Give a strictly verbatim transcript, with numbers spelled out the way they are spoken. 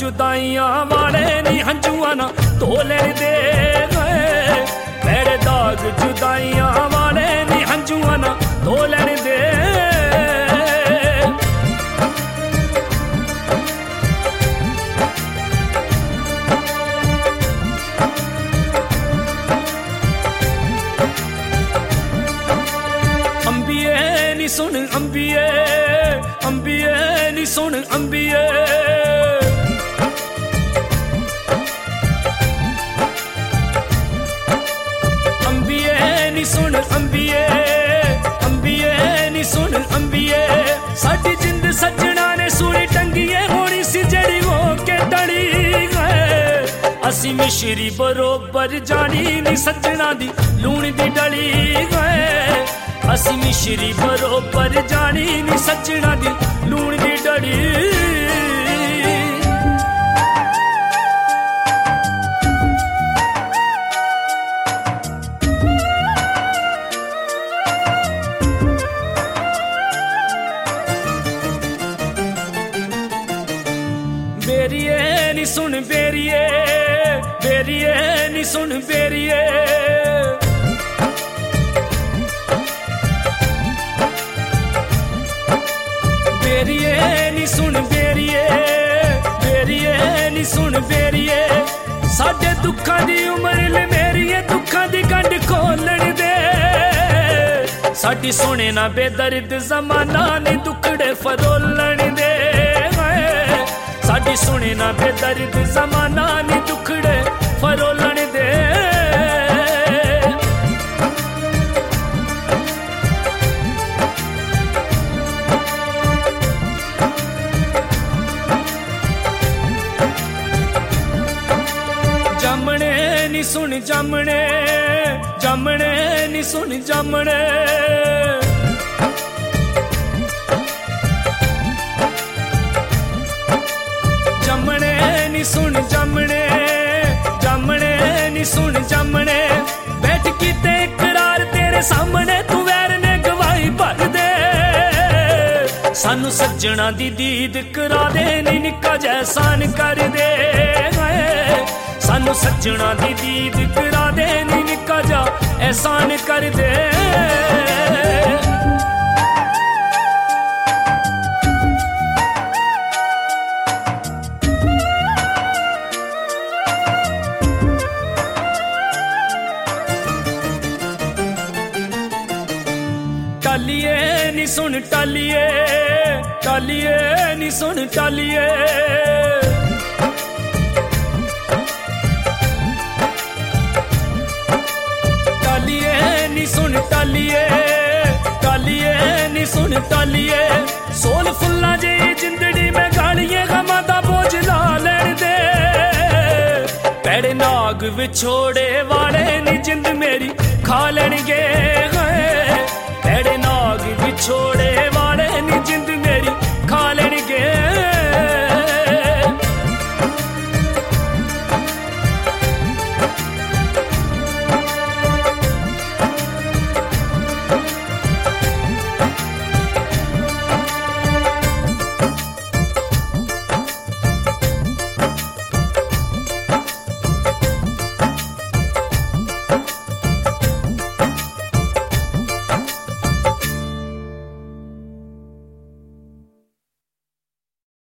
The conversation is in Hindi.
जुदाइयां वाले नी हंजुआ ना धो लेन दे गए। मेरे दाग जुदाइयां वाले नी हंजुआ ना धो लेन दे। अंबिये नी सुन अंबिये, अंबिये नी सुन अंबिये, अंबिये नी सुन अंबिये, अंबिये नी सुन अंबिये। साडी जिंद सजना ने सूली टंगिए होनी सी जड़ी हो के टड़ी गए। असी मिश्री बरोबर जानी नी सजना दी लूण दी डली गए। असी मिश्री बरोबर जानी नी सजना दी लूण दी डली। बेरिए नी सुन बेरिए, बेरिए नी सुन बेरिए, बेरिए नी सुन बेरिए, बेरिए नी सुन बेरिए। साडे दुखां दी उमर ले मेरिए दुखां दी गंढ खोलण दे। साडी सोने ना बेदर्द जमाना नी दुखड़े फरोलण दे। साडी सुने ना बेदर्द जमाना नी दुखड़े फरोलण दे। जामने नी सुन जामने, जामने नी सुन जामने, जामने नी सुन जामने, जामने नी सुन जामने। बैठ कीते इकरार तेरे सामने तू वैर ने गवाही भर दे। सानू सज्जणा दी दीद करा दे नी निक्का जैसान कर दे। सानू सज्जणा दी दीद करा दे नी निक्का जा एहसान कर दे। टालिए नी सुन टालिए, टालिए नी सुन टालिए, टालिए नी सुन टालिए, टालिए नी सुन टालिए। सोल फुल्ला जी जिंदड़ी में गालिए गमा दा बोझ ला लैण दे। पैड़े नाग विछोड़े वाले नी जिंद मेरी खा लैणगे।